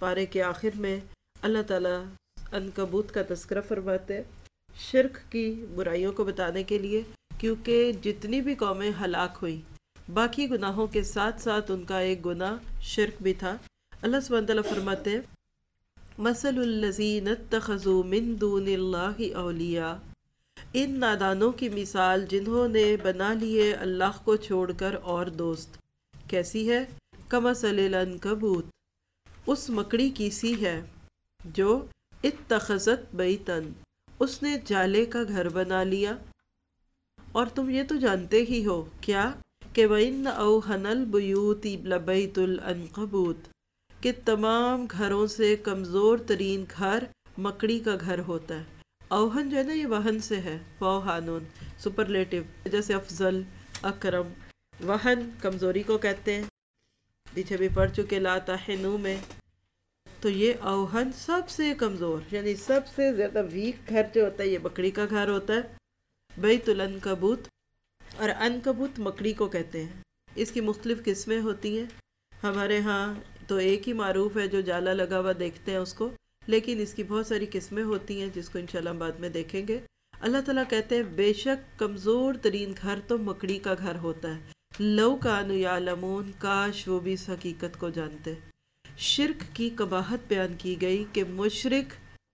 پارے کے آخر میں اللہ تعالیٰ عنکبوت کا تذکرہ فرماتے ہیں شرک کی برائیوں کو بتانے کے لیے، کیونکہ جتنی بھی قومیں ہلاک ہوئی باقی گناہوں کے ساتھ ساتھ ان کا ایک گناہ شرک بھی تھا۔ اللہ سبحانہ وتعالیٰ فرماتے ہیں مثل الذین اتخذوا من دون اللہ اولیاء، ان نادانوں کی مثال جنہوں نے بنا لیے اللہ کو چھوڑ کر اور دوست، کیسی ہے؟ کمثل العنکبوت، اس مکڑی کی سی ہے جو اتخذت بیتن، اس نے جالے کا گھر بنا لیا۔ اور تم یہ تو جانتے ہی ہو کیا کہ وَإِنَّ أَوْهَنَ الْبُيُوتِ لَبَيْتُ الْعَنْكَبُوتِ، کہ تمام گھروں سے کمزور ترین گھر مکڑی کا گھر ہوتا ہے۔ اوہن جو ہے نا یہ وہن سے ہے، فوہانون سپرلیٹو، جیسے افضل، اکرم۔ وہن کمزوری کو کہتے ہیں، پیچھے بھی پڑھ چکے لا تحنو میں۔ تو یہ اوہن سب سے کمزور یعنی سب سے زیادہ ویک گھر جو ہوتا ہے یہ مکڑی کا گھر ہوتا ہے، بیت العنکبوت۔ اور عنکبوت مکڑی کو کہتے ہیں، اس کی مختلف قسمیں ہوتی ہیں۔ ہمارے ہاں تو ایک ہی معروف ہے جو جالا لگا ہوا دیکھتے ہیں اس کو، لیکن اس کی بہت ساری قسمیں ہوتی ہیں جس کو انشاءاللہ ہم بعد میں دیکھیں گے۔ اللہ تعالیٰ کہتے ہیں بے شک کمزور ترین گھر تو مکڑی کا گھر ہوتا ہے، لو کانوا یعلمون، کاش وہ بھی اس حقیقت کو جانتے۔ شرک کی قباحت بیان کی گئی کہ مشرک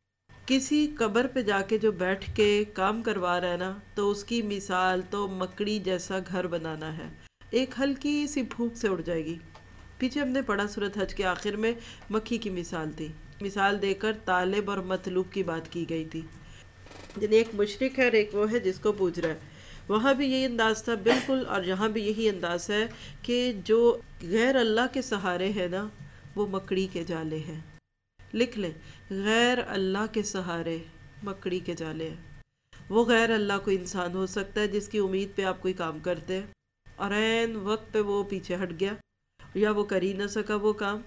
کسی قبر پہ جا کے جو بیٹھ کے کام کروا رہا ہے نا، تو اس کی مثال تو مکڑی جیسا گھر بنانا ہے، ایک ہلکی سی پھونک سے اڑ جائے گی۔ پیچھے ہم نے پڑھا سورۃ حج کے آخر میں مکھی کی مثال تھی، مثال دے کر طالب اور مطلوب کی بات کی گئی تھی، یعنی ایک مشرک ہے اور ایک وہ ہے جس کو پوچھ رہا ہے۔ وہاں بھی یہی انداز تھا بالکل، اور یہاں بھی یہی انداز ہے کہ جو غیر اللہ کے سہارے ہیں نا وہ مکڑی کے جالے ہیں۔ لکھ لیں، غیر اللہ کے سہارے مکڑی کے جالے ہیں۔ وہ غیر اللہ کوئی انسان ہو سکتا ہے جس کی امید پہ آپ کوئی کام کرتے ہیں اور عین وقت پہ وہ پیچھے ہٹ گیا یا وہ کر ہی نہ سکا وہ کام۔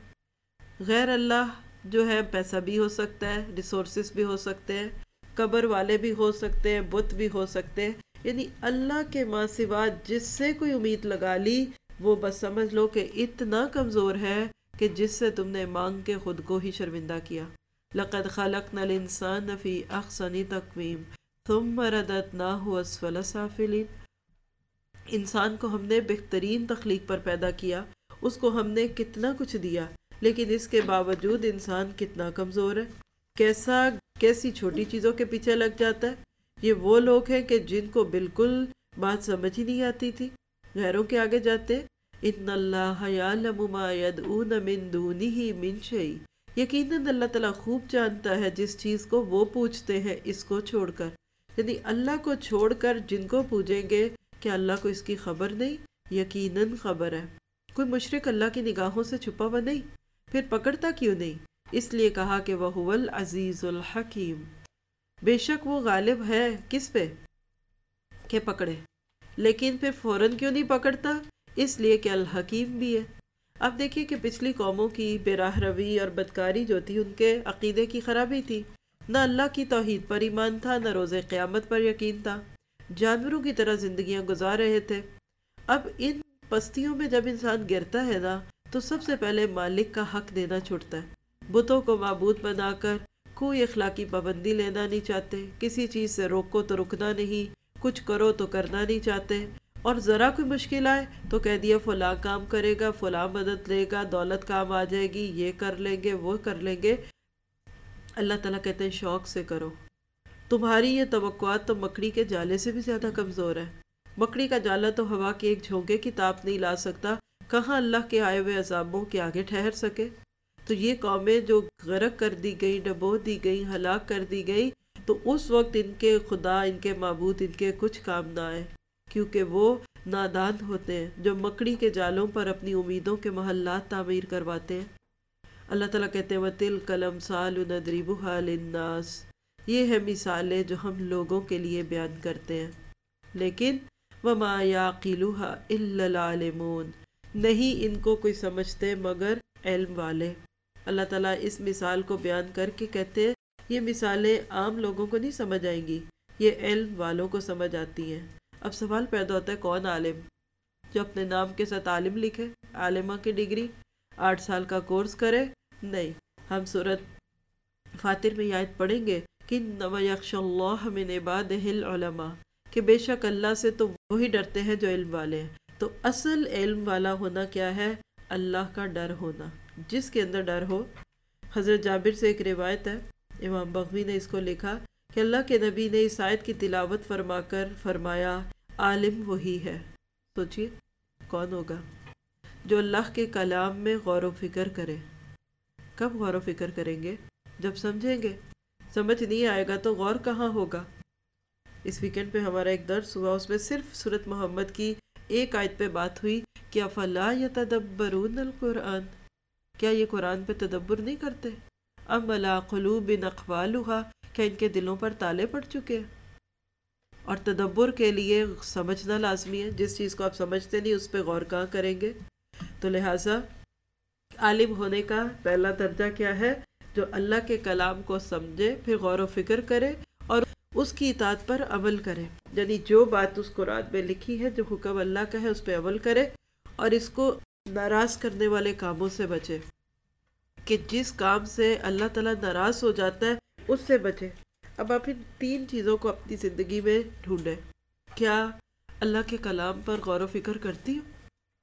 غیر اللہ جو ہے پیسہ بھی ہو سکتا ہے، ریسورسز بھی ہو سکتے ہیں، قبر والے بھی ہو سکتے ہیں، بت بھی ہو سکتے ہیں، یعنی اللہ کے ماں سوا جس سے کوئی امید لگا لی وہ بس سمجھ لو کہ اتنا کمزور ہے کہ جس سے تم نے مانگ کے خود کو ہی شرمندہ کیا۔ لَقَدْ خَلَقْنَا الْإِنسَانَ فِي أَحْسَنِ تَقْوِيمٍ ثُمَّ رَدَدْنَاهُ أَسْفَلَ سَافِلِينَ، انسان کو ہم نے بہترین تخلیق پر پیدا کیا، اس کو ہم نے کتنا کچھ دیا، لیکن اس کے باوجود انسان کتنا کمزور ہے، کیسی چھوٹی چیزوں کے پیچھے لگ جاتا ہے۔ یہ وہ لوگ ہیں کہ جن کو بالکل بات سمجھ ہی نہیں آتی تھی، غیروں کے آگے جاتے۔ ان اللہ یعلم ما یدعون من دونہ من شیء، یقیناً اللہ تعالیٰ خوب جانتا ہے جس چیز کو وہ پوچھتے ہیں اس کو چھوڑ کر، یعنی اللہ کو چھوڑ کر جن کو پوجیں گے کہ اللہ کو اس کی خبر نہیں؟ یقیناً خبر ہے۔ کوئی مشرک اللہ کی نگاہوں سے چھپا ہوا نہیں، پھر پکڑتا کیوں نہیں؟ اس لیے کہا کہ وَهُوَ الْعَزِيزُ الْحَكِيمُ، بے شک وہ غالب ہے کس پہ کہ پکڑے، لیکن پھر فوراً کیوں نہیں پکڑتا؟ اس لیے کہ الحکیم بھی ہے۔ اب دیکھیے کہ پچھلی قوموں کی بے راہ روی اور بدکاری جو تھی ان کے عقیدے کی خرابی تھی، نہ اللہ کی توحید پر ایمان تھا، نہ روز قیامت پر یقین تھا، جانوروں کی طرح زندگیاں گزار رہے تھے۔ اب ان پستیوں میں جب انسان گرتا ہے نا تو سب سے پہلے مالک کا حق دینا چھوڑتا ہے، بتوں کو معبود بنا کر کوئی اخلاقی پابندی لینا نہیں چاہتے، کسی چیز سے روکو تو رکنا نہیں، کچھ کرو تو کرنا نہیں چاہتے، اور ذرا کوئی مشکل آئے تو کہہ دیا فلاں کام کرے گا، فلاں مدد لے گا، دولت کام آ جائے گی، یہ کر لیں گے، وہ کر لیں گے۔ اللہ تعالیٰ کہتے ہیں شوق سے کرو، تمہاری یہ توقعات تو مکڑی کے جالے سے بھی زیادہ کمزور ہے۔ مکڑی کا جالا تو ہوا کے ایک جھونکے کی تاپ نہیں لا سکتا، کہاں اللہ کے آئے ہوئے عذابوں کے آگے ٹھہر سکے۔ تو یہ قومیں جو غرق کر دی گئی، ڈبو دی گئی، ہلاک کر دی گئی، تو اس وقت ان کے خدا، ان کے معبود ان کے کچھ کام نہ آئے، کیونکہ وہ نادان ہوتے ہیں جو مکڑی کے جالوں پر اپنی امیدوں کے محلات تعمیر کرواتے ہیں۔ اللہ تعالیٰ کہتے ہیں وَتِلْكَ الْأَمْثَالُ نَضْرِبُهَا لِلنَّاسِ، یہ ہے مثالیں جو ہم لوگوں کے لیے بیان کرتے ہیں، لیکن وَمَا يَعْقِلُهَا إِلَّا الْعَالِمُونَ، نہیں ان کو کوئی سمجھتے مگر علم والے۔ اللہ تعالیٰ اس مثال کو بیان کر کے کہتے ہیں یہ مثالیں عام لوگوں کو نہیں سمجھ آئیں گی، یہ علم والوں کو سمجھ آتی ہیں۔ اب سوال پیدا ہوتا ہے کون عالم؟ جو اپنے نام کے ساتھ عالم لکھے، عالمہ کی ڈگری، 8 سال کا کورس کرے؟ نہیں، ہم سورۃ فاتر میں یہ آیت پڑھیں گے کہ انما یخشی اللہ من عبادہ العلماء، کہ بے شک اللہ سے تو وہی ڈرتے ہیں جو علم والے ہیں۔ تو اصل علم والا ہونا کیا ہے؟ اللہ کا ڈر ہونا۔ جس کے اندر ڈر ہو، حضرت جابر سے ایک روایت ہے، امام بغوی نے اس کو لکھا کہ اللہ کے نبی نے اس آیت کی تلاوت فرما کر فرمایا عالم وہی ہے۔ سوچئے کون ہوگا؟ جو اللہ کے کلام میں غور و فکر کرے۔ کب غور و فکر کریں گے؟ جب سمجھیں گے۔ سمجھ نہیں آئے گا تو غور کہاں ہوگا؟ اس ویکنڈ پہ ہمارا ایک درس ہوا، اس میں صرف سورۃ محمد کی ایک آیت پہ بات ہوئی کہ افلا یتدبرون القرآن، کیا یہ قرآن پہ تدبر نہیں کرتے؟ ام علی قلوب اقفالها، کیا ان کے دلوں پر تالے پڑ چکے ہیں؟ اور تدبر کے لیے سمجھنا لازمی ہے۔ جس چیز کو آپ سمجھتے نہیں اس پہ غور کہاں کریں گے؟ تو لہٰذا عالم ہونے کا پہلا درجہ کیا ہے؟ جو اللہ کے کلام کو سمجھے، پھر غور و فکر کرے اور اس کی اطاعت پر عمل کرے، یعنی جو بات اس قرآن میں لکھی ہے، جو حکم اللہ کا ہے اس پہ عمل کرے، اور اس کو ناراض کرنے والے کاموں سے بچے، کہ جس کام سے اللہ تعالیٰ ناراض ہو جاتا ہے اس سے بچے۔ اب آپ ان تین چیزوں کو اپنی زندگی میں ڈھونڈیں۔ کیا اللہ کے کلام پر غور و فکر کرتی ہو؟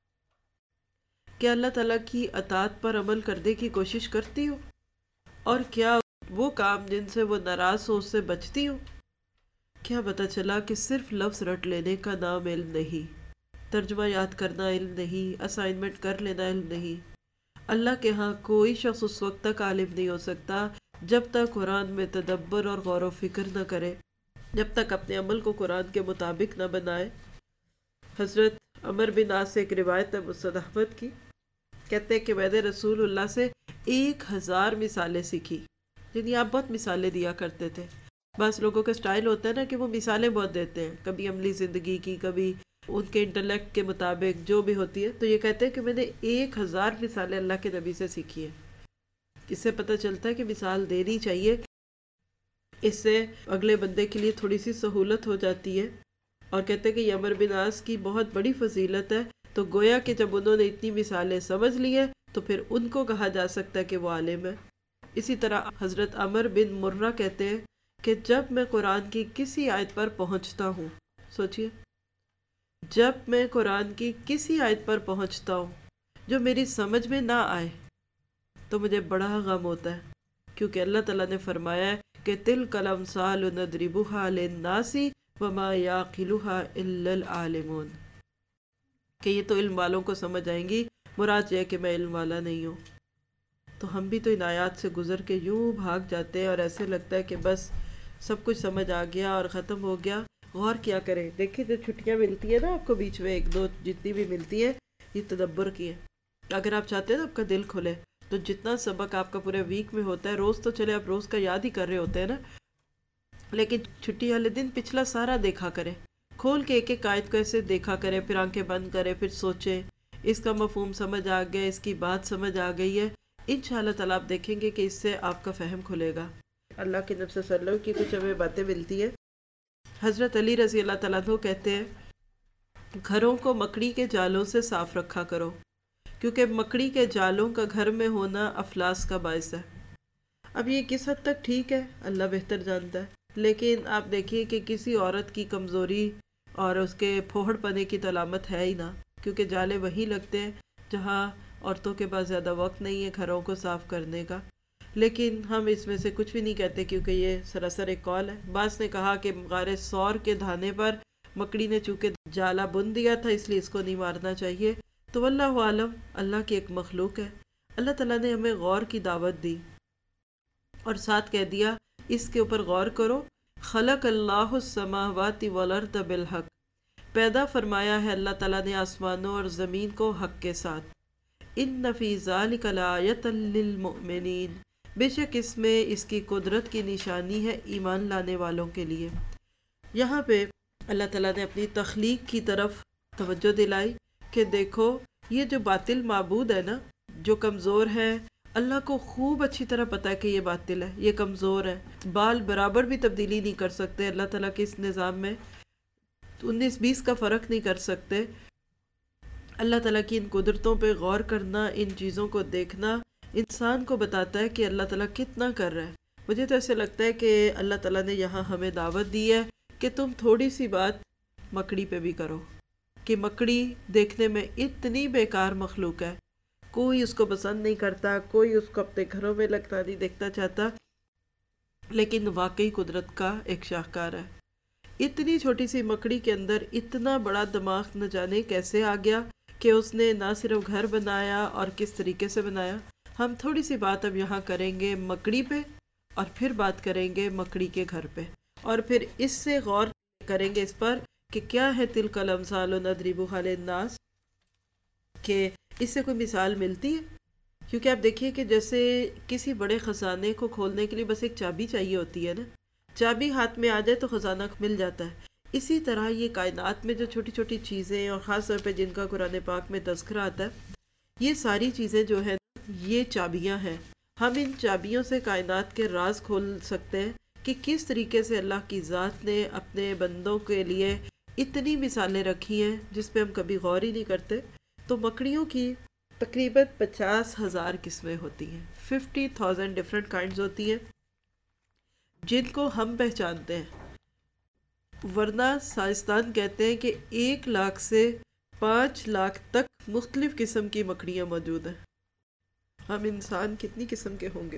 کیا اللہ تعالیٰ کی اطاعت پر عمل کرنے کی کوشش کرتی ہو؟ اور کیا وہ کام جن سے وہ ناراض ہو اس سے بچتی ہو؟ کیا پتہ چلا کہ صرف لفظ رٹ لینے کا نام علم نہیں، ترجمہ یاد کرنا علم نہیں، اسائنمنٹ کر لینا علم نہیں۔ اللہ کے ہاں کوئی شخص اس وقت تک عالم نہیں ہو سکتا جب تک قرآن میں تدبر اور غور و فکر نہ کرے، جب تک اپنے عمل کو قرآن کے مطابق نہ بنائے۔ حضرت عمر بن عاص سے ایک روایت ہے مسند احمد کی، کہتے ہیں کہ میں نے رسول اللہ سے 1000 مثالیں سیکھی، یعنی آپ بہت مثالیں دیا کرتے تھے۔ بعض لوگوں کا سٹائل ہوتا ہے نا کہ وہ مثالیں بہت دیتے ہیں، کبھی عملی زندگی کی، کبھی ان کے انٹلیکٹ کے مطابق جو بھی ہوتی ہے۔ تو یہ کہتے ہیں کہ میں نے 1000 مثالیں اللہ کے نبی سے سیکھی ہیں۔ اس سے پتہ چلتا ہے کہ مثال دینی چاہیے، اس سے اگلے بندے کے لیے تھوڑی سی سہولت ہو جاتی ہے۔ اور کہتے ہیں کہ یہ عمر بن عاص کی بہت بڑی فضیلت ہے، تو گویا کہ جب انہوں نے اتنی مثالیں سمجھ لی ہیں تو پھر ان کو کہا جا سکتا ہے کہ وہ عالم ہے۔ اسی طرح حضرت عمر بن مرہ کہتے ہیں کہ جب میں قرآن کی کسی آیت پر پہنچتا ہوں، سوچئے، جب میں قرآن کی کسی آیت پر پہنچتا ہوں جو میری سمجھ میں نہ آئے تو مجھے بڑا غم ہوتا ہے، کیونکہ اللہ تعالیٰ نے فرمایا ہے کہ تِلْکَ الْأَمْثَالُ نَضْرِبُهَا لِلنَّاسِ وَمَا يَعْقِلُهَا إِلَّا الْعَالِمُونَ، کہ یہ تو علم والوں کو سمجھ آئیں گی، مراد یہ ہے کہ میں علم والا نہیں ہوں۔ تو ہم بھی تو ان آیات سے گزر کے یوں بھاگ جاتے ہیں اور ایسے لگتا ہے کہ بس سب کچھ سمجھ آ گیا اور ختم ہو گیا۔ غور کیا کریں، دیکھیں جو چھٹیاں ملتی ہیں نا آپ کو بیچ میں، 1-2 جتنی بھی ملتی ہیں، یہ تدبر کی ہے۔ اگر آپ چاہتے ہیں نا آپ کا دل کھلے تو جتنا سبق آپ کا پورے ویک میں ہوتا ہے، روز تو چلے آپ روز کا یاد ہی کر رہے ہوتے ہیں نا، لیکن چھٹی والے دن پچھلا سارا دیکھا کریں، کھول کے ایک ایک آیت کو ایسے دیکھا کریں، پھر آنکھیں بند کریں، پھر سوچیں اس کا مفہوم سمجھ آ گیا، اس کی بات سمجھ آ گئی ہے، انشاءاللہ تعالیٰ آپ دیکھیں گے کہ اس سے آپ کا فہم کھلے گا۔ اللہ کے نبی صلی اللہ علیہ وسلم کی کچھ ہمیں باتیں ملتی ہیں۔ حضرت علی رضی اللہ تعالیٰ عنہ کہتے ہیں گھروں کو مکڑی کے جالوں سے صاف رکھا کرو، کیونکہ مکڑی کے جالوں کا گھر میں ہونا افلاس کا باعث ہے۔ اب یہ کس حد تک ٹھیک ہے اللہ بہتر جانتا ہے، لیکن آپ دیکھیے کہ کسی عورت کی کمزوری اور اس کے پھوہڑ پنے کی تو علامت ہے ہی نہ، کیونکہ جالے وہی لگتے ہیں جہاں عورتوں کے پاس زیادہ وقت نہیں ہے گھروں کو صاف کرنے کا۔ لیکن ہم اس میں سے کچھ بھی نہیں کہتے، کیونکہ یہ سراسر ایک قول ہے۔ بعض نے کہا کہ غار ثور کے دھانے پر مکڑی نے چونکہ جالا بن دیا تھا اس لیے اس کو نہیں مارنا چاہیے۔ تو واللہ عالم، اللہ کی ایک مخلوق ہے۔ اللہ تعالیٰ نے ہمیں غور کی دعوت دی اور ساتھ کہہ دیا اس کے اوپر غور کرو۔ خلق اللہ السماوات والارض بالحق، پیدا فرمایا ہے اللہ تعالیٰ نے آسمانوں اور زمین کو حق کے ساتھ۔ ان فی ذلک لآیۃ للمؤمنین، بے شک اس میں اس کی قدرت کی نشانی ہے ایمان لانے والوں کے لیے۔ یہاں پہ اللہ تعالیٰ نے اپنی تخلیق کی طرف توجہ دلائی کہ دیکھو یہ جو باطل معبود ہے نا، جو کمزور ہے، اللہ کو خوب اچھی طرح پتا ہے کہ یہ باطل ہے، یہ کمزور ہے، بال برابر بھی تبدیلی نہیں کر سکتے اللہ تعالیٰ کے اس نظام میں، 19-20 کا فرق نہیں کر سکتے۔ اللہ تعالیٰ کی ان قدرتوں پہ غور کرنا، ان چیزوں کو دیکھنا، انسان کو بتاتا ہے کہ اللہ تعالیٰ کتنا کر رہا ہے۔ مجھے تو ایسے لگتا ہے کہ اللہ تعالیٰ نے یہاں ہمیں دعوت دی ہے کہ تم تھوڑی سی بات مکڑی پہ بھی کرو، کہ مکڑی دیکھنے میں اتنی بیکار مخلوق ہے، کوئی اس کو پسند نہیں کرتا، کوئی اس کو اپنے گھروں میں لگتا نہیں دیکھنا چاہتا، لیکن واقعی قدرت کا ایک شاہکار ہے۔ اتنی چھوٹی سی مکڑی کے اندر اتنا بڑا دماغ نہ جانے کیسے آ گیا کہ اس نے نہ صرف گھر بنایا اور کس طریقے سے بنایا۔ ہم تھوڑی سی بات اب یہاں کریں گے مکڑی پہ، اور پھر بات کریں گے مکڑی کے گھر پہ، اور پھر اس سے غور کریں گے اس پر کہ کیا ہے تلک الامثال نضربها للناس، کہ اس سے کوئی مثال ملتی ہے۔ کیونکہ آپ دیکھیے کہ جیسے کسی بڑے خزانے کو کھولنے کے لیے بس ایک چابی چاہیے ہوتی ہے نا، چابی ہاتھ میں آ جائے تو خزانہ مل جاتا ہے۔ اسی طرح یہ کائنات میں جو چھوٹی چھوٹی چیزیں، اور خاص طور پہ جن کا قرآن پاک میں تذکرہ آتا ہے، یہ ساری چیزیں جو ہیں یہ چابیاں ہیں۔ ہم ان چابیوں سے کائنات کے راز کھول سکتے ہیں کہ کس طریقے سے اللہ کی ذات نے اپنے بندوں کے لیے اتنی مثالیں رکھی ہیں جس پہ ہم کبھی غور ہی نہیں کرتے۔ تو مکڑیوں کی تقریباً 50,000 قسمیں ہوتی ہیں، 50,000 ڈفرینٹ کائنڈز ہوتی ہیں جن کو ہم پہچانتے ہیں، ورنہ سائنسدان کہتے ہیں کہ 1 لاکھ سے 5 لاکھ تک مختلف قسم کی مکڑیاں موجود ہیں۔ ہم انسان کتنی قسم کے ہوں گے؟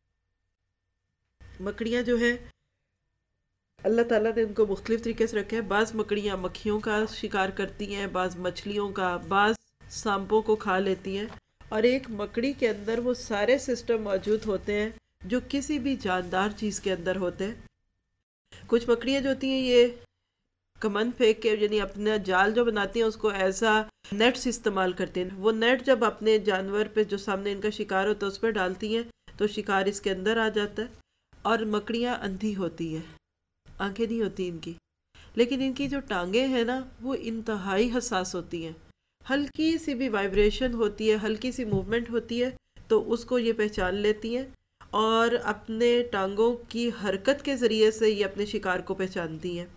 مکڑیاں جو ہیں اللہ تعالیٰ نے ان کو مختلف طریقے سے رکھے ہیں۔ بعض مکڑیاں مکھیوں کا شکار کرتی ہیں، بعض مچھلیوں کا، بعض سانپوں کو کھا لیتی ہیں، اور ایک مکڑی کے اندر وہ سارے سسٹم موجود ہوتے ہیں جو کسی بھی جاندار چیز کے اندر ہوتے ہیں۔ کچھ مکڑیاں جو ہوتی ہیں یہ کمن پھینک کے، یعنی اپنا جال جو بناتی ہیں اس کو ایسا نیٹ سے استعمال کرتی ہیں۔ وہ نیٹ جب اپنے جانور پہ جو سامنے ان کا شکار ہوتا ہے اس پہ ڈالتی ہیں تو شکار اس کے اندر آ جاتا ہے۔ اور مکڑیاں اندھی ہوتی ہیں، آنکھیں نہیں ہوتی ان کی، لیکن ان کی جو ٹانگیں ہیں نا وہ انتہائی حساس ہوتی ہیں۔ ہلکی سی بھی وائبریشن ہوتی ہے، ہلکی سی موومنٹ ہوتی ہے تو اس کو یہ پہچان لیتی ہیں، اور اپنے ٹانگوں کی حرکت کے ذریعے سے یہ اپنے شکار کو پہچانتی ہیں۔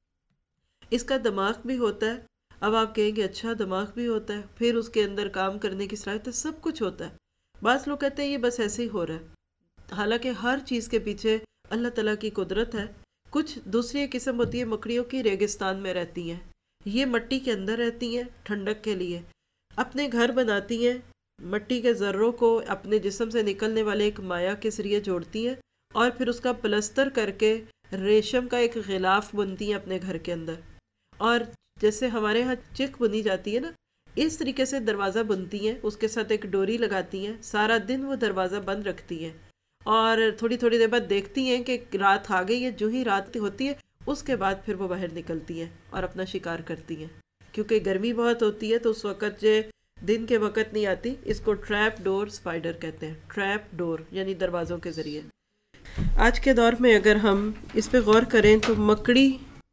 اس کا دماغ بھی ہوتا ہے۔ اب آپ کہیں گے اچھا دماغ بھی ہوتا ہے، پھر اس کے اندر کام کرنے کی صلاحیت ہے، سب کچھ ہوتا ہے۔ بعض لوگ کہتے ہیں یہ بس ایسے ہی ہو رہا ہے، حالانکہ ہر چیز کے پیچھے اللہ تعالیٰ کی قدرت ہے۔ کچھ دوسری قسم ہوتی ہے مکڑیوں کی، ریگستان میں رہتی ہیں، یہ مٹی کے اندر رہتی ہیں ٹھنڈک کے لیے، اپنے گھر بناتی ہیں، مٹی کے ذروں کو اپنے جسم سے نکلنے والے ایک مائع کے ذریعے جوڑتی ہیں، اور پھر اس کا پلستر کر کے ریشم کا ایک غلاف بنتی ہیں اپنے گھر کے اندر۔ اور جیسے ہمارے ہاں چک بنی جاتی ہے نا، اس طریقے سے دروازہ بنتی ہیں، اس کے ساتھ ایک ڈوری لگاتی ہیں، سارا دن وہ دروازہ بند رکھتی ہیں، اور تھوڑی تھوڑی دیر بعد دیکھتی ہیں کہ رات آ گئی ہے، جو ہی رات ہوتی ہے اس کے بعد پھر وہ باہر نکلتی ہیں اور اپنا شکار کرتی ہیں۔ کیونکہ گرمی بہت ہوتی ہے تو اس وقت جو دن کے وقت نہیں آتی، اس کو ٹریپ ڈور سپائڈر کہتے ہیں، ٹریپ ڈور یعنی دروازوں کے ذریعے۔ آج کے دور میں اگر ہم اس پہ غور کریں تو مکڑی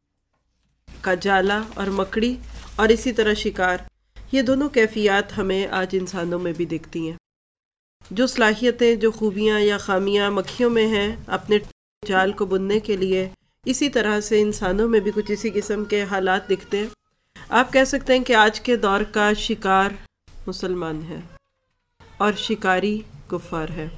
کا جالا اور مکڑی اور اسی طرح شکار، یہ دونوں کیفیات ہمیں آج انسانوں میں بھی دکھتی ہیں۔ جو صلاحیتیں، جو خوبیاں یا خامیاں مکھیوں میں ہیں اپنے جال کو بننے کے لیے، اسی طرح سے انسانوں میں بھی کچھ اسی قسم کے حالات دکھتے ہیں۔ آپ کہہ سکتے ہیں کہ آج کے دور کا شکار مسلمان ہے اور شکاری کفار ہے۔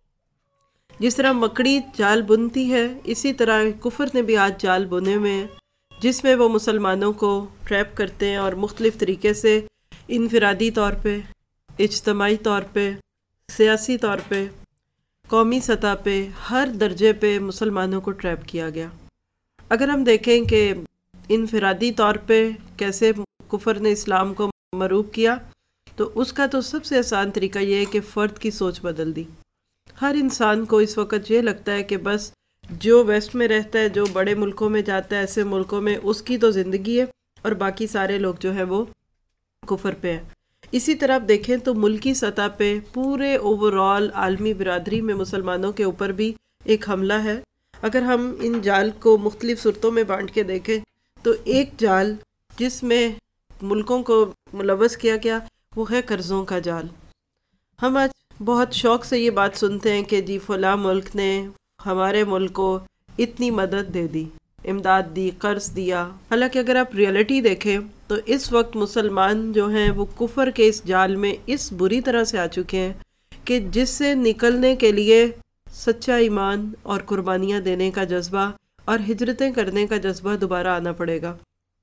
جس طرح مکڑی جال بنتی ہے، اسی طرح کفر نے بھی آج جال بنے ہوئے ہیں جس میں وہ مسلمانوں کو ٹریپ کرتے ہیں، اور مختلف طریقے سے انفرادی طور پہ، اجتماعی طور پہ، سیاسی طور پہ، قومی سطح پہ، ہر درجے پہ مسلمانوں کو ٹریپ کیا گیا۔ اگر ہم دیکھیں کہ انفرادی طور پہ کیسے کفر نے اسلام کو مروب کیا، تو اس کا تو سب سے آسان طریقہ یہ ہے کہ فرد کی سوچ بدل دی۔ ہر انسان کو اس وقت یہ لگتا ہے کہ بس جو ویسٹ میں رہتا ہے، جو بڑے ملکوں میں جاتا ہے، ایسے ملکوں میں اس کی تو زندگی ہے، اور باقی سارے لوگ جو ہیں وہ کفر پہ ہیں۔ اسی طرح آپ دیکھیں تو ملکی سطح پہ پورے اوورآل عالمی برادری میں مسلمانوں کے اوپر بھی ایک حملہ ہے۔ اگر ہم ان جال کو مختلف صورتوں میں بانٹ کے دیکھیں تو ایک جال جس میں ملکوں کو ملوث کیا گیا وہ ہے قرضوں کا جال۔ ہم آج بہت شوق سے یہ بات سنتے ہیں کہ جی فلاں ملک نے ہمارے ملک کو اتنی مدد دے دی، امداد دی، قرض دیا۔ حالانکہ اگر آپ ریئلٹی دیکھیں تو اس وقت مسلمان جو ہیں وہ کفر کے اس جال میں اس بری طرح سے آ چکے ہیں کہ جس سے نکلنے کے لیے سچا ایمان اور قربانیاں دینے کا جذبہ اور ہجرتیں کرنے کا جذبہ دوبارہ آنا پڑے گا۔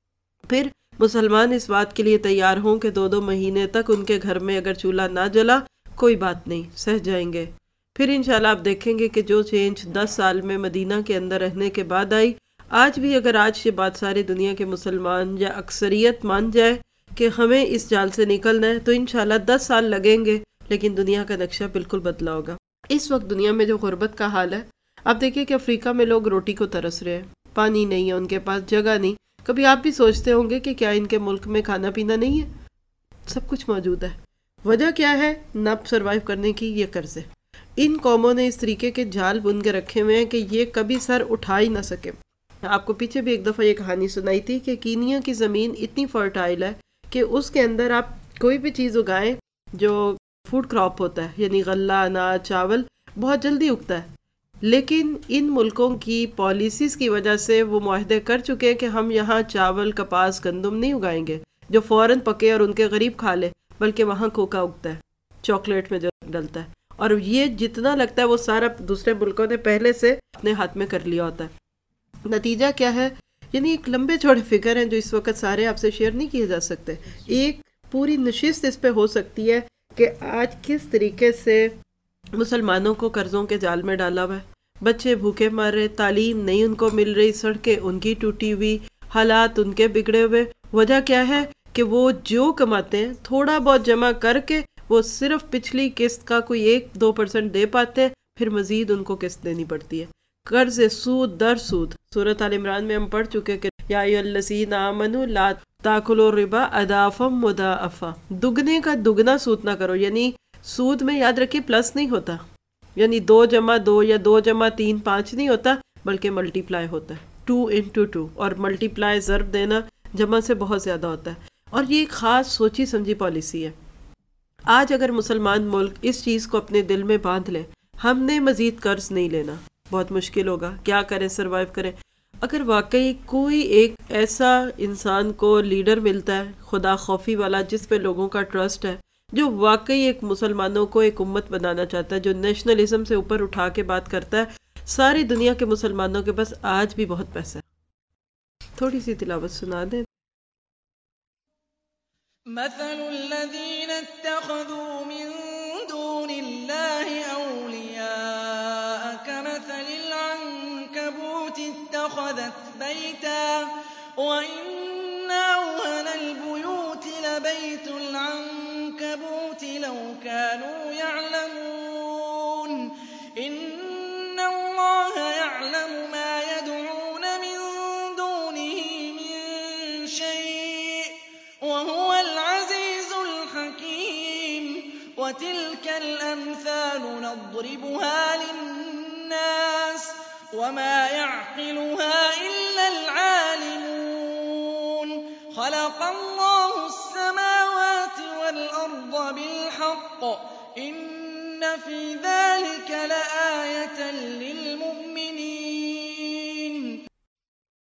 پھر مسلمان اس بات کے لیے تیار ہوں کہ 2 مہینے تک ان کے گھر میں اگر چولہا نہ جلا کوئی بات نہیں، سہ جائیں گے۔ پھر انشاءاللہ آپ دیکھیں گے کہ جو چینج 10 سال میں مدینہ کے اندر رہنے کے بعد آئی، آج بھی اگر آج یہ بات ساری دنیا کے مسلمان یا اکثریت مان جائے کہ ہمیں اس جال سے نکلنا ہے تو انشاءاللہ 10 سال لگیں گے، لیکن دنیا کا نقشہ بالکل بدلا ہوگا۔ اس وقت دنیا میں جو غربت کا حال ہے، آپ دیکھیں کہ افریقہ میں لوگ روٹی کو ترس رہے ہیں، پانی نہیں ہے ان کے پاس، جگہ نہیں۔ کبھی آپ بھی سوچتے ہوں گے کہ کیا ان کے ملک میں کھانا پینا نہیں ہے؟ سب کچھ موجود ہے۔ وجہ کیا ہے نہ سروائیو کرنے کی؟ یہ قرض ہے۔ ان قوموں نے اس طریقے کے جال بن کے رکھے ہوئے ہیں کہ یہ کبھی سر اٹھا ہی نہ سکے۔ آپ کو پیچھے بھی ایک دفعہ یہ کہانی سنائی تھی کہ کینیا کی زمین اتنی فرٹائل ہے کہ اس کے اندر آپ کوئی بھی چیز اگائیں جو فوڈ کراپ ہوتا ہے، یعنی غلہ، اناج، چاول، بہت جلدی اگتا ہے۔ لیکن ان ملکوں کی پالیسیز کی وجہ سے وہ معاہدے کر چکے ہیں کہ ہم یہاں چاول، کپاس، گندم نہیں اگائیں گے جو فوراً پکے اور ان کے غریب کھا لے، بلکہ وہاں کوکا اگتا ہے، چاکلیٹ میں جو ڈلتا ہے، اور یہ جتنا لگتا ہے وہ سارا دوسرے ملکوں نے پہلے سے اپنے ہاتھ میں کر لیا ہوتا ہے۔ نتیجہ کیا ہے؟ یعنی ایک لمبے چوڑے فگر ہیں جو اس وقت سارے آپ سے شیئر نہیں کیے جا سکتے۔ ایک پوری نشست اس پہ ہو سکتی ہے کہ آج کس طریقے سے مسلمانوں کو قرضوں کے جال میں ڈالا ہوا ہے، بچے بھوکے مر رہے، تعلیم نہیں ان کو مل رہی، سڑکیں ان کی ٹوٹی ہوئی، حالات ان کے بگڑے ہوئے۔ وجہ کیا ہے کہ وہ جو کماتے ہیں تھوڑا بہت جمع کر کے وہ صرف پچھلی قسط کا کوئی 1-2% دے پاتے ہیں، پھر مزید ان کو قسط دینی پڑتی ہے۔ قرض سود در سود۔ سورۃ آل عمران میں ہم پڑھ چکے کہ یا ایھا الذین آمنوا لا تاکلوا الربا اضعافا مضاعفا، دگنے کا دگنا سود نہ کرو۔ یعنی سود میں یاد رکھیے پلس نہیں ہوتا، یعنی 2+2 یا 2+3 5 نہیں ہوتا، بلکہ ملٹی پلائی ہوتا ہے، 2 × 2، اور ملٹی پلائی ضرب دینا جمع سے بہت زیادہ ہوتا ہے، اور یہ ایک خاص سوچی سمجھی پالیسی ہے۔ آج اگر مسلمان ملک اس چیز کو اپنے دل میں باندھ لے، ہم نے مزید قرض نہیں لینا، بہت مشکل ہوگا، کیا کریں، سروائیو کریں۔ اگر واقعی کوئی ایک ایسا انسان کو لیڈر ملتا ہے خدا خوفی والا، جس پہ لوگوں کا ٹرسٹ ہے، جو واقعی ایک مسلمانوں کو ایک امت بنانا چاہتا ہے، جو نیشنلزم سے اوپر اٹھا کے بات کرتا ہے، ساری دنیا کے مسلمانوں کے پاس آج بھی بہت پیسہ ہے۔ تھوڑی سی تلاوت سنا دیں۔ مثل الذين اتخذوا من دون الله أولياء كمثل العنكبوت اتخذت بيتا وإن أوهن البيوت لبيت العنكبوت لو كانوا يعلمون إن الله يعلم ما يدعون من دونه من شيء وهو العزيز الحكيم وتلك الأمثال نضربها للناس وما يعقلها إلا العالمون خلق الله السماوات والأرض بالحق إن في ذلك لآية للمؤمنين